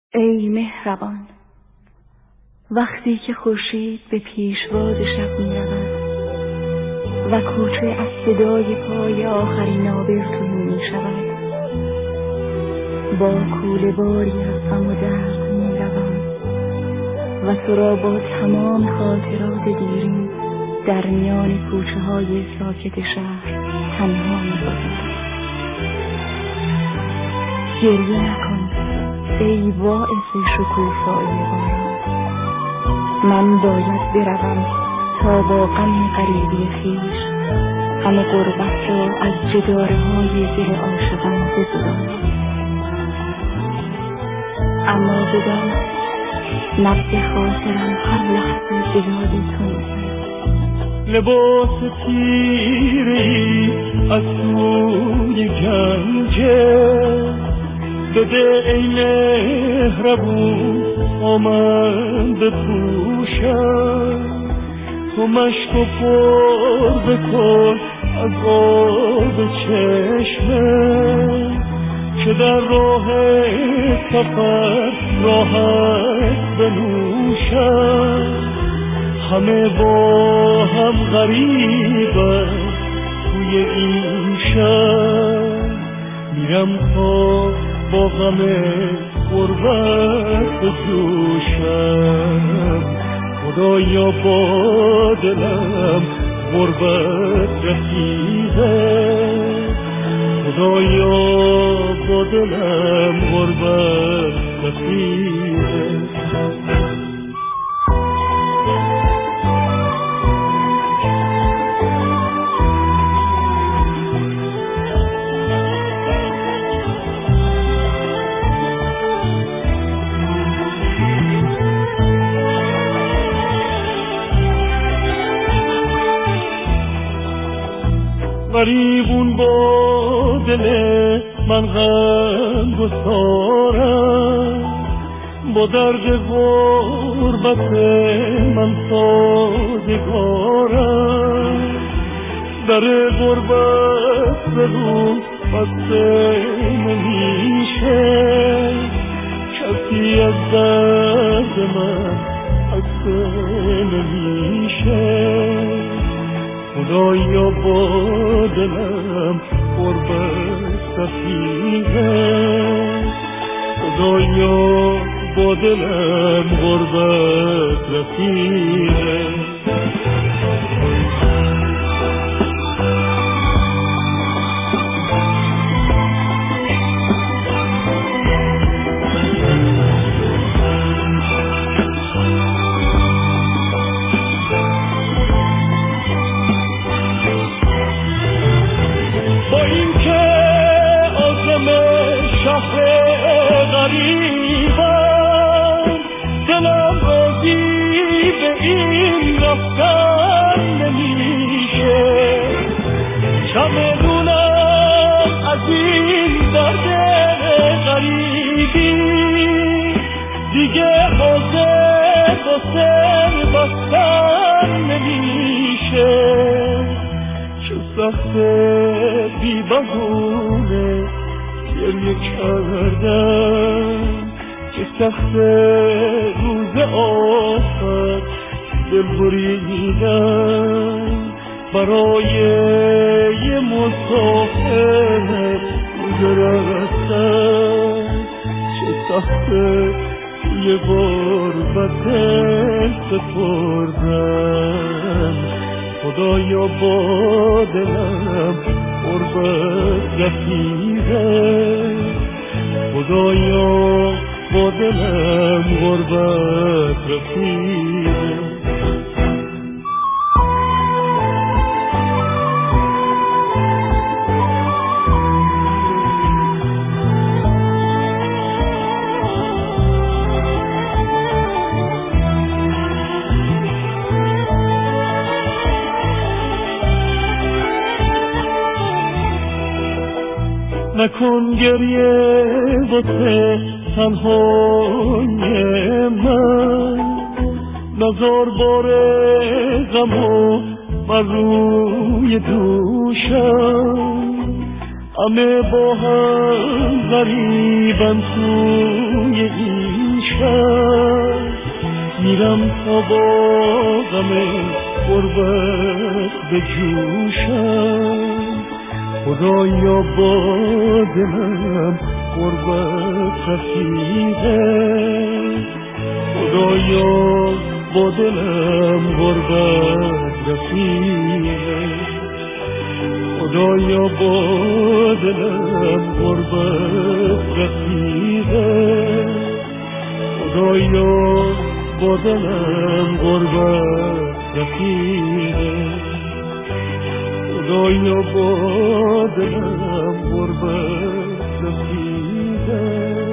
ای مهربان، وقتی که خورشید به پیشواز شب می رود و کوچه از صدای پای آخرین آبر توهی می شود، با کوله باری از غم و درد می روم و تو را با تمام خاطرات دیرین در میان کوچه های ساکت شهر تنها می گذارم. گریه نکن ای باعث شکوفایی باران، من باید بروم تا با غم غریبی خویش غم غربت را از جداره های دل عاشقان بزدم. اما بدان نبض خاطرم هر لحظه به یاد تو می‌آید. لباس تیری از سوی گنجه بده ای مهربون با من بپوشم، تو مشک و پر بکن از آب چشمه که در راه سفر راحت بنوشم. همه با هم غریبه توی این شهر، میرم تا با غم غربت بجوشم. خدایا با دلم غربت رسیده، خدایا با دلم غربت رسیده. غریبون با دل من غم گسارم، با درد غربت من سازگارم. در غربت بدون بسته نمیشه، کسی از درد من خسته نمیشه. خدایا با دلم غربت رسیده، خدایا با دلم غربت رسیده. دیگه حاضر با سر بستن نمیشه، چه سخت بی بهونه گریه کردن، چه سخت روز آخر دل بریدن. برای یه مسافر روز رفتن، چه سخت یه غربت سپردن. خدایا با دلم غربت رسیده، خدایا با دلم غربت رسیده. نکن گریه واسه تنهای من، نزار بار غمو بر روی دوشم. همه با هم غریبن توی این میرم تا با غم غربت بجوشم، خدایا با دلم غربت رفیقه، خدایا با دلم غربت رفیقه، خدایا با دلم غربت رفیقه، خدایا با دلم غربت رفیقه، خدایا با دلم غربت رفیقه،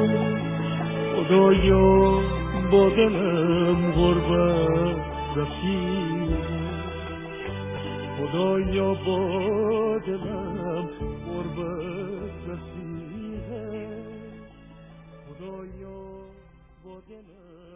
خدایا با دلم غربت رفیقه، خدایا با دلم غربت رفیقه، خدایا با دلم